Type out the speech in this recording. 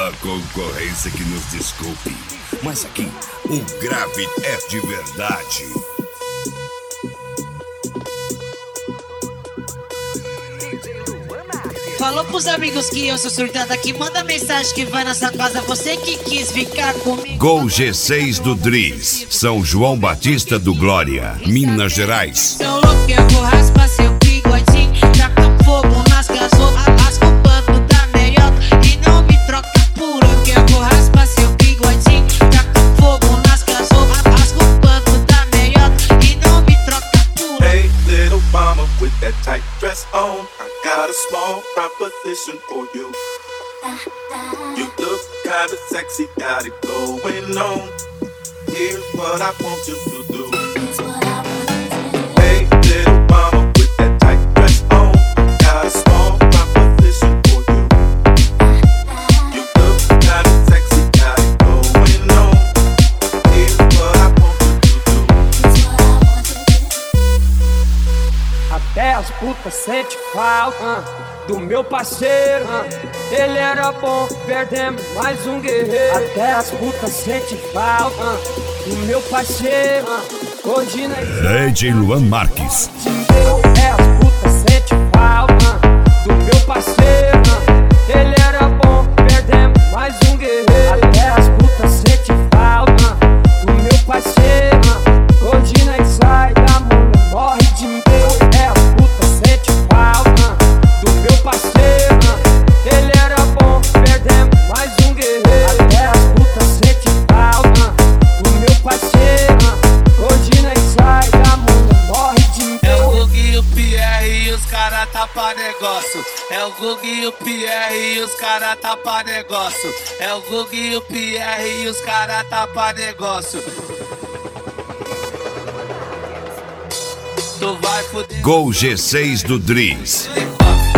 A concorrência que nos desculpe, mas aqui o grave é de verdade. Falou pros amigos que eu sou surtado aqui. Manda mensagem que vai na sua casa. Você que quis ficar comigo. Gol G6 do Driz, São João Batista do Glória, Minas Gerais. Sou louco, eu vou raspar seu bigodinho. Taca fogo nas gasolas, rasga o banco da meiota. E não me troca por que eu vou raspar seu bigodinho. Taca fogo nas gasolas, rasga o banco da meiota. E não me troca por. Hey, little mama with that tight dress on, I got a small proposition for you. You look kinda sexy, got it going on. Here's what I want you to do. Hey, little mama with that tight dress on, I got a small proposition for you. You look kinda sexy, got it going on. Here's what I want you to do. Até as putas sente falta do meu parceiro. Ele era bom, perdemos mais um guerreiro. Até as putas sente falta do meu parceiro. Hoje na DJ Luan Marques. Até as putas sente falta do meu parceiro. Ele era bom, perdemos mais um guerreiro. Até as putas sente falta do meu parceiro. Hoje nós sai da mulher, morre de medo. É as putas sente falta do meu parceiro. Ele era bom, perdemos mais um guerreiro. Até as putas sente falta do meu parceiro. Hoje nós sai da mulher, morre de medo. É o Gug e o Pierre e os cara tá pra negócio. É o Gug e o Pierre e os cara tá pra negócio. É o Gug e o Pierre e os cara tá pra negócio. Tu vai fuder. Gol G6 do Driz.